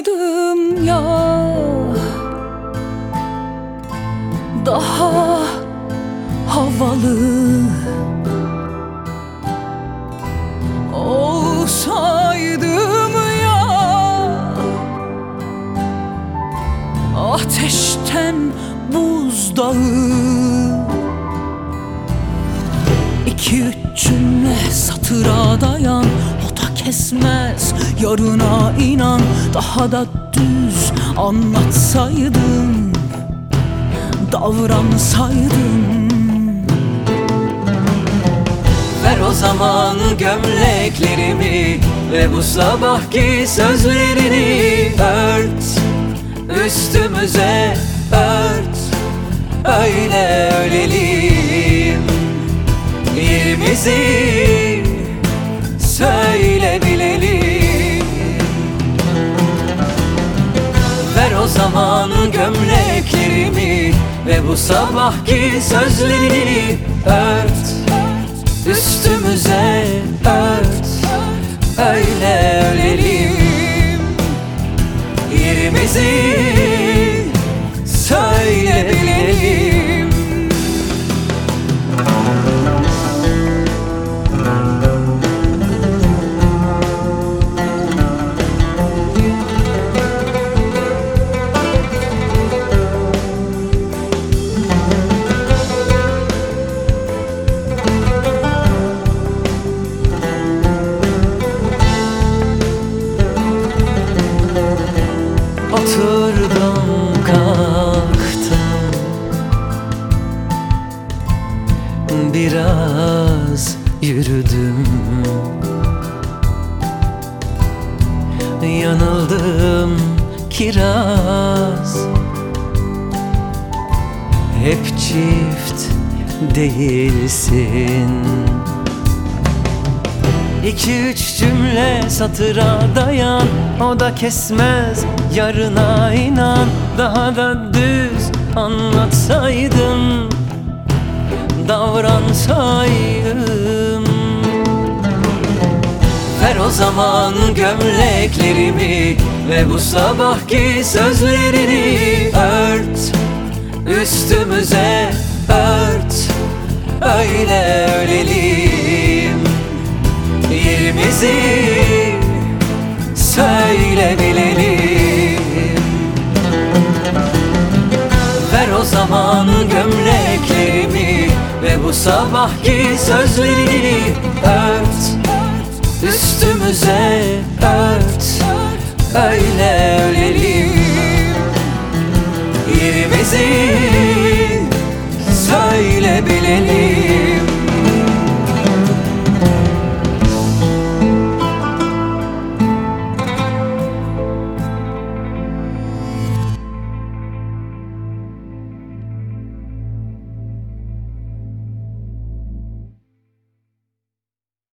olsaydım ya, daha havalı olsaydım ya, ateşten buzdağı. 2-3 cümle satıra dayan, o da kesmez yarına inan. Daha da düz anlatsaydım, davransaydım. Ver o zaman gömleklerimi ve bu sabahki sözlerini ört, üstümüze ört, öyle ölelim. Yerimizi söyle bilelim. Ver o zaman gömleklerimi ve bu sabahki sözlerini ört, üstümüze ört, öyle ölelim. Yerimizi söyle bilelim. Oturdum kalktım, biraz yürüdüm. Yanıldım kiraz, hep çift değilsin. 2-3 cümle satıra dayan, o da kesmez yarına inan. Daha da düz anlatsaydım, davransaydım. Ver o zaman gömleklerimi ve bu sabahki sözlerini ört, üstümüze ört, öyle ölelim. Yerimizi söyle bilelim. Ver o zaman gömleklerimi ve bu sabahki sözlerini ört, üstümüze ört,